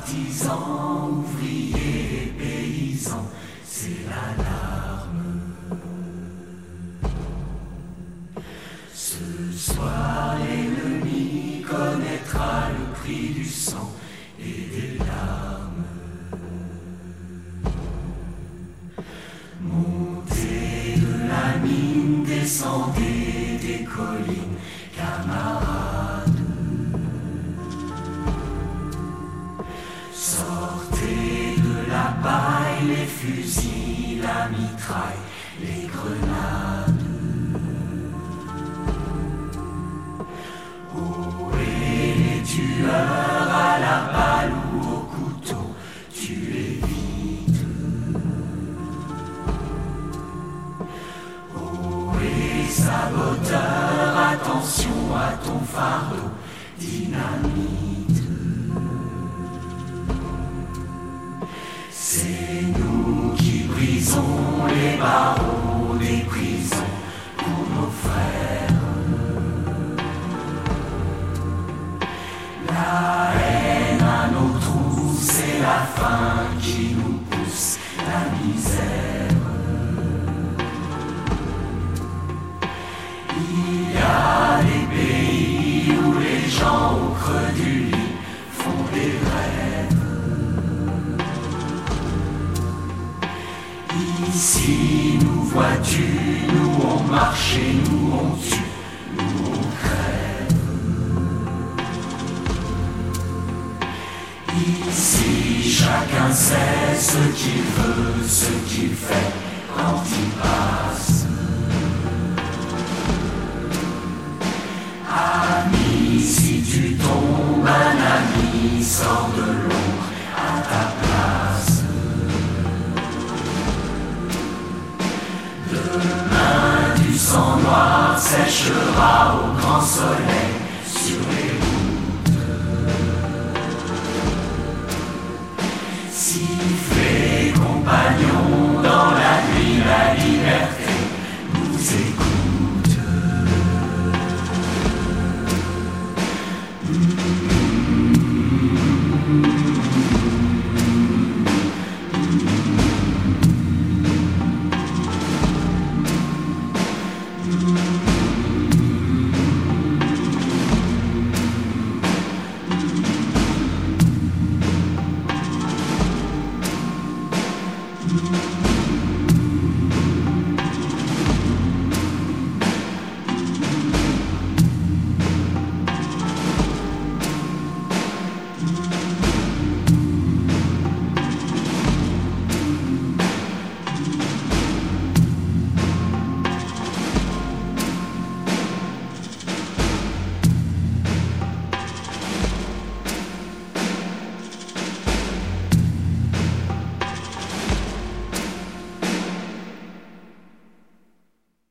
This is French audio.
Artisans, ouvriers, paysans, c'est l'alarme. Ce soir, l'ennemi connaîtra le prix du sang et des larmes. Montez de la mine, descendez des collines, camarades. Sortez de la paille, les fusils, la mitraille, les grenades. Oh, et les tueurs à la balle ou au couteau, tuez vite. Oh, et saboteurs, attention à ton fardeau, dynamite. C'est nous qui brisons les barreaux des prisons pour nos frères. La haine à nos trous, c'est la faim qui nous pousse, la misère. Il y a des pays où les gens au creux du lit font des rêves. Ici, nous vois-tu, nous on marche et nous on tue, nous on crève. Ici, chacun sait ce qu'il veut, ce qu'il fait quand il passe. Ami, si tu tombes, un ami sort de l'ombre à ta place. Demain, du sang noir séchera au grand soleil sur les routes. Sifflez, compagnons, dans la nuit, la liberté nous écoute.